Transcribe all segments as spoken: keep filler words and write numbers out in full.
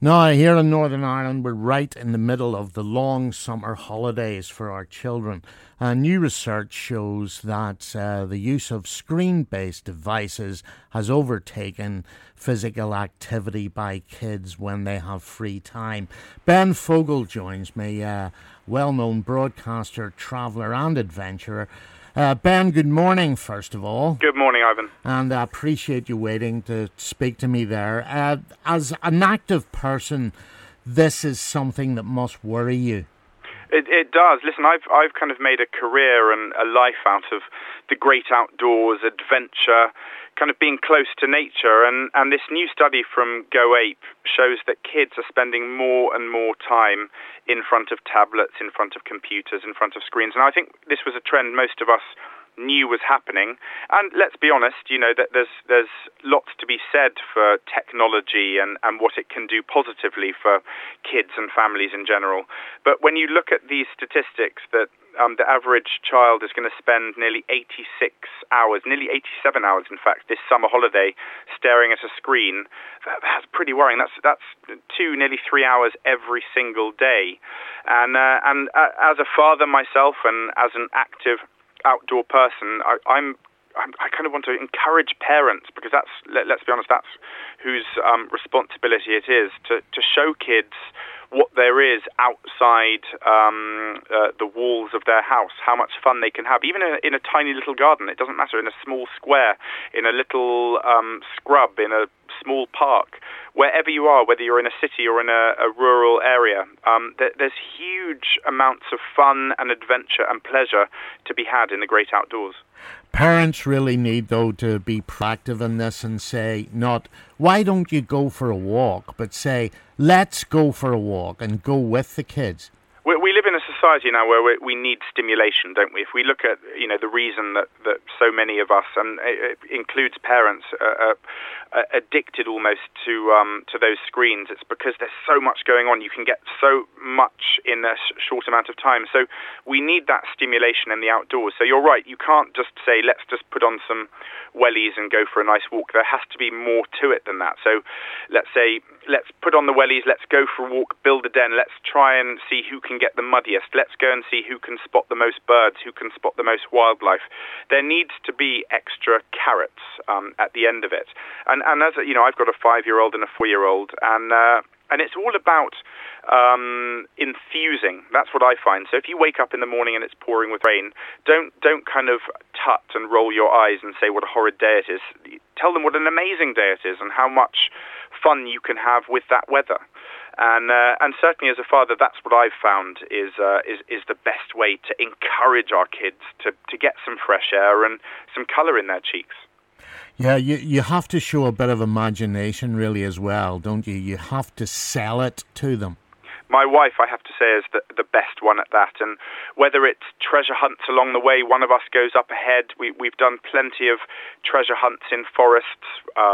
Now, here in Northern Ireland, we're right in the middle of the long summer holidays for our children. Uh, new research shows that uh, the use of screen-based devices has overtaken physical activity by kids when they have free time. Ben Fogle joins me, uh, well-known broadcaster, traveller and adventurer. Uh, Ben, good morning, first of all. Good morning, Ivan. And I appreciate you waiting to speak to me there. Uh, as an active person, this is something that must worry you. It, it does. Listen, I've I've kind of made a career and a life out of the great outdoors, adventure, kind of being close to nature. And, and this new study from GoApe shows that kids are spending more and more time in front of tablets, in front of computers, in front of screens. And I think this was a trend most of us knew was happening. And let's be honest, you know, that there's there's lots to be said for technology and, and what it can do positively for kids and families in general. But when you look at these statistics that um, the average child is going to spend nearly eighty-six hours, nearly eighty-seven hours, in fact, this summer holiday staring at a screen, that, that's pretty worrying. That's that's two, nearly three hours every single day. And, uh, and uh, as a father myself and as an active outdoor person, I, I'm, I'm I kind of want to encourage parents, because that's, let, let's be honest, that's whose um, responsibility it is to, to show kids what there is outside um, uh, the walls of their house, how much fun they can have, even in a, in a tiny little garden. It doesn't matter, in a small square, in a little um, scrub, in a small park, wherever you are, whether you're in a city or in a, a rural area, um, there, there's huge amounts of fun and adventure and pleasure to be had in the great outdoors. Parents really need, though, to be proactive in this and say, not, why don't you go for a walk, but say, let's go for a walk and go with the kids. We, we live in a society now where we, we need stimulation, don't we? If we look at, you know, the reason that, that so many of us, and it, it includes parents, uh, uh, addicted almost to um, to those screens, it's because there's so much going on. You can get so much in a sh- short amount of time. So we need that stimulation in the outdoors. So you're right, you can't just say, let's just put on some wellies and go for a nice walk. There has to be more to it than that. So let's say, let's put on the wellies, let's go for a walk, build a den, let's try and see who can get the muddiest, let's go and see who can spot the most birds, who can spot the most wildlife. There needs to be extra carrots um, at the end of it. And, and as you know, I've got a five-year-old and a four-year-old, and uh, and it's all about um, infusing. That's what I find. So if you wake up in the morning and it's pouring with rain, don't don't kind of tut and roll your eyes and say what a horrid day it is. Tell them what an amazing day it is and how much fun you can have with that weather. And uh, and certainly as a father, that's what I've found is uh, is is the best way to encourage our kids to, to get some fresh air and some colour in their cheeks. Yeah, you you have to show a bit of imagination really as well, don't you? You have to sell it to them. My wife, I have to say, is the, the best one at that. And whether it's treasure hunts along the way, one of us goes up ahead. We, we've done plenty of treasure hunts in forests.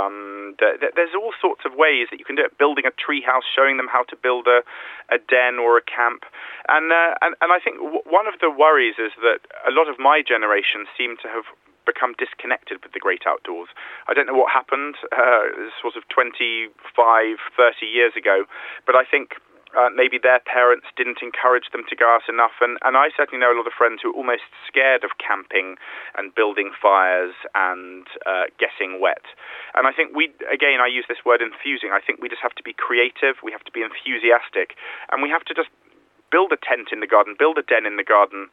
Um, there, there's all sorts of ways that you can do it. Building a tree house, showing them how to build a, a den or a camp. And, uh, and, and I think w- one of the worries is that a lot of my generation seem to have become disconnected with the great outdoors. I don't know what happened uh, sort of twenty-five, thirty years ago, but I think Uh, maybe their parents didn't encourage them to go out enough. And, and I certainly know a lot of friends who are almost scared of camping and building fires and uh, getting wet. And I think we, again, I use this word infusing. I think we just have to be creative, we have to be enthusiastic, and we have to just build a tent in the garden, build a den in the garden,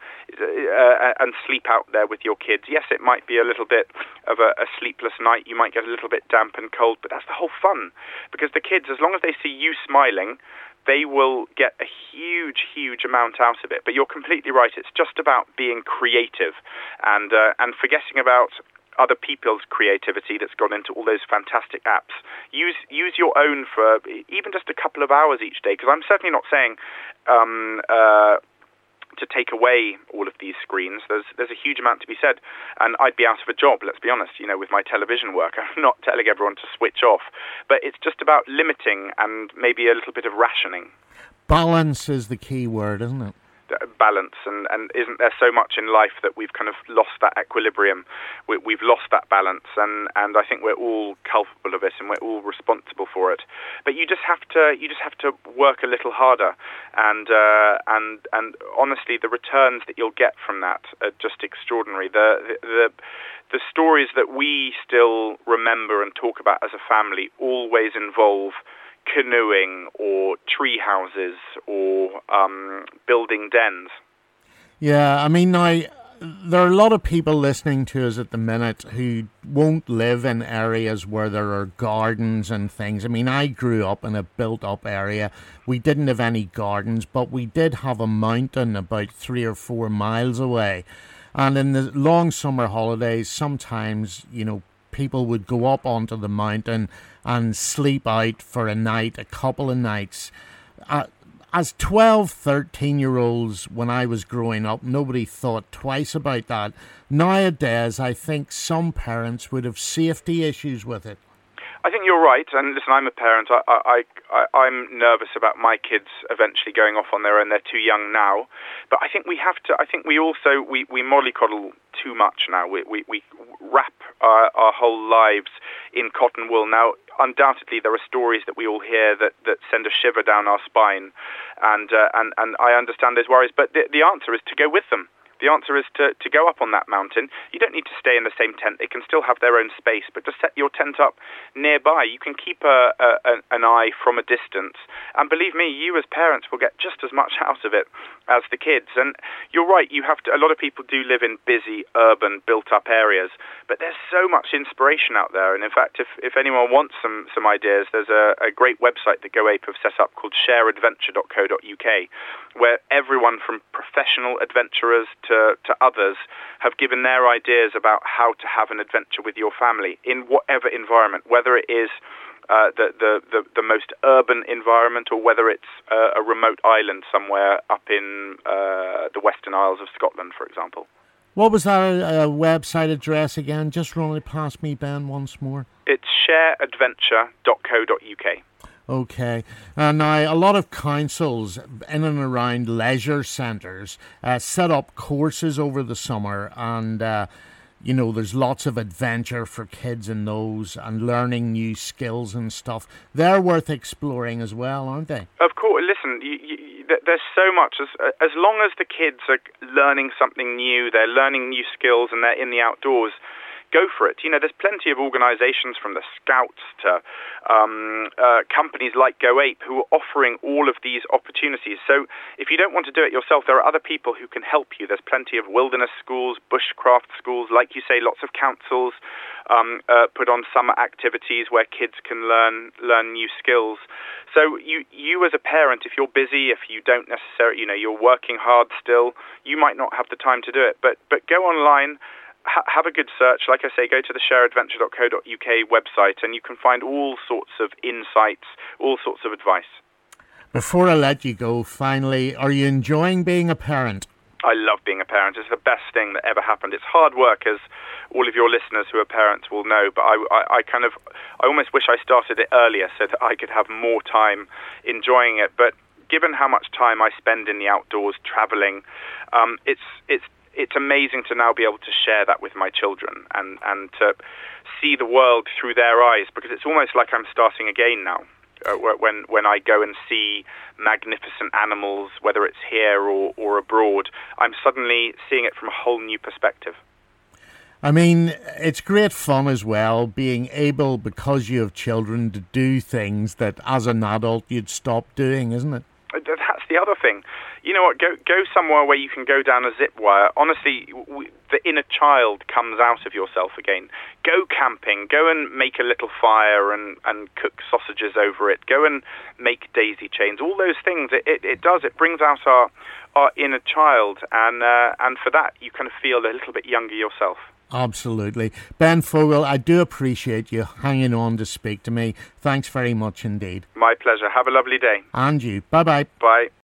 uh, and sleep out there with your kids. Yes, it might be a little bit of a, a sleepless night. You might get a little bit damp and cold, but that's the whole fun. Because the kids, as long as they see you smiling, they will get a huge, huge amount out of it. But you're completely right. It's just about being creative and uh, and forgetting about other people's creativity that's gone into all those fantastic apps. Use use your own for even just a couple of hours each day. Because I'm certainly not saying um, uh, to take away all of these screens. There's there's a huge amount to be said, and I'd be out of a job, let's be honest, you know, with my television work. I'm not telling everyone to switch off, but it's just about limiting and maybe a little bit of rationing. Balance is the key word, isn't it? balance, and, and isn't there so much in life that we've kind of lost that equilibrium? We, we've lost that balance, and, and I think we're all culpable of it, and we're all responsible for it. But you just have to you just have to work a little harder, and uh, and and honestly, the returns that you'll get from that are just extraordinary. The the, the The stories that we still remember and talk about as a family always involve canoeing or tree houses or um, building dens. Yeah, I mean, now, there are a lot of people listening to us at the minute who won't live in areas where there are gardens and things. I mean, I grew up in a built-up area. We didn't have any gardens, but we did have a mountain about three or four miles away. And in the long summer holidays, sometimes, you know, people would go up onto the mountain and sleep out for a night, a couple of nights. Uh, as twelve, thirteen-year-olds, when I was growing up, nobody thought twice about that. Nowadays, I think some parents would have safety issues with it. I think you're right, and listen, I'm a parent. I, I, I, I'm nervous about my kids eventually going off on their own. They're too young now, but I think we have to. I think we also we, we mollycoddle too much now. We we, we wrap our, our whole lives in cotton wool. Now, undoubtedly, there are stories that we all hear that, that send a shiver down our spine, and uh, and and I understand those worries. But the, the answer is to go with them. The answer is to, to go up on that mountain. You don't need to stay in the same tent. They can still have their own space, but just set your tent up nearby. You can keep a, a, an eye from a distance. And believe me, you as parents will get just as much out of it as the kids. And you're right, you have to. A lot of people do live in busy, urban, built-up areas, but there's so much inspiration out there. And in fact, if, if anyone wants some, some ideas, there's a, a great website that GoApe have set up called share adventure dot co dot uk, where everyone from professional adventurers to To, to others have given their ideas about how to have an adventure with your family in whatever environment, whether it is uh, the, the, the, the most urban environment or whether it's uh, a remote island somewhere up in uh, the Western Isles of Scotland, for example. What was that uh, website address again? Just run it past me, Ben, once more. It's share adventure dot co dot uk. Okay. Uh, now, a lot of councils in and around leisure centres uh, set up courses over the summer, and, uh, you know, there's lots of adventure for kids in those and learning new skills and stuff. They're worth exploring as well, aren't they? Of course. Listen, you, you, there's so much. As, as long as the kids are learning something new, they're learning new skills, and they're in the outdoors, go for it. You know, there's plenty of organisations, from the Scouts to um, uh, companies like GoApe, who are offering all of these opportunities. So if you don't want to do it yourself, there are other people who can help you. There's plenty of wilderness schools, bushcraft schools, like you say, lots of councils um, uh, put on summer activities where kids can learn learn new skills. So you, you as a parent, if you're busy, if you don't necessarily, you know, you're working hard still, you might not have the time to do it. But but go online. Have a good search. Like I say, go to the share adventure dot co dot uk website and you can find all sorts of insights, all sorts of advice. Before I let you go, finally, are you enjoying being a parent? I love being a parent. It's the best thing that ever happened. It's hard work, as all of your listeners who are parents will know, but I, I, I kind of, I almost wish I started it earlier so that I could have more time enjoying it. But given how much time I spend in the outdoors traveling, um, it's it's It's amazing to now be able to share that with my children and, and to see the world through their eyes, because it's almost like I'm starting again now. Uh, when when I go and see magnificent animals, whether it's here or, or abroad, I'm suddenly seeing it from a whole new perspective. I mean, it's great fun as well, being able, because you have children, to do things that as an adult you'd stop doing, isn't it? That's the other thing. You know what, go go somewhere where you can go down a zip wire. Honestly, w- the inner child comes out of yourself again. Go camping, go and make a little fire and, and cook sausages over it. Go and make daisy chains. All those things, it, it, it does, it brings out our, our inner child. And, uh, and for that, you kind of feel a little bit younger yourself. Absolutely. Ben Fogle, I do appreciate you hanging on to speak to me. Thanks very much indeed. My pleasure. Have a lovely day. And you. Bye-bye. Bye.